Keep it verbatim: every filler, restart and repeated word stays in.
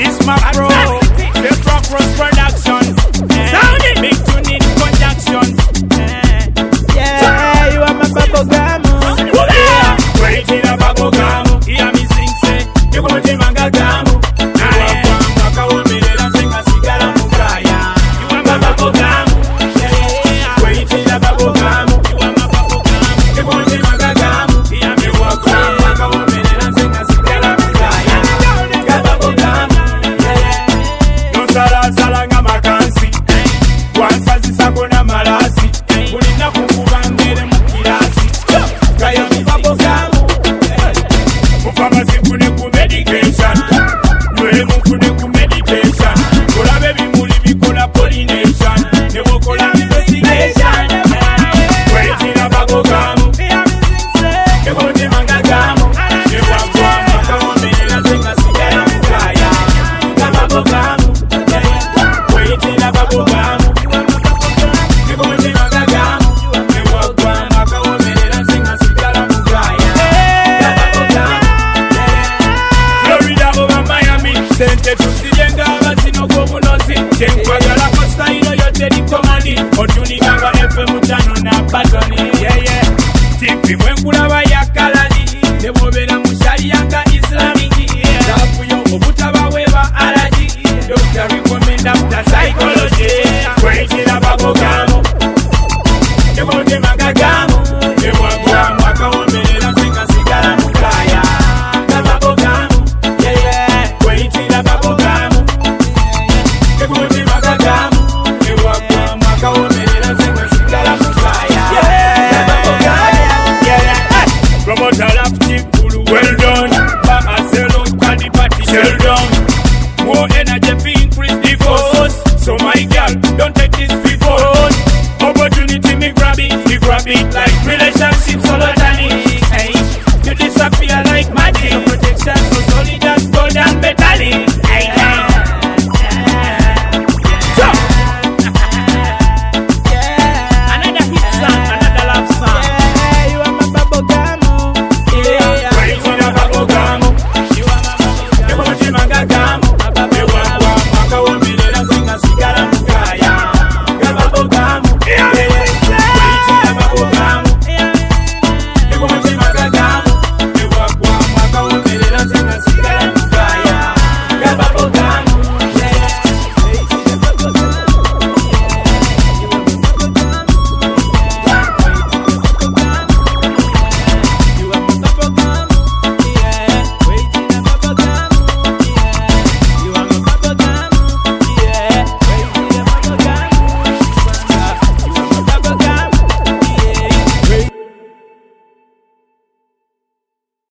It's my bro, the Cross Production. Sound it, big tune in conjunction. Yeah, you are my bubble gum. Yeah, wait till a bubble gum. Hear me sing, say, you go to manga gum. Well done, but I sell out the party, sell down.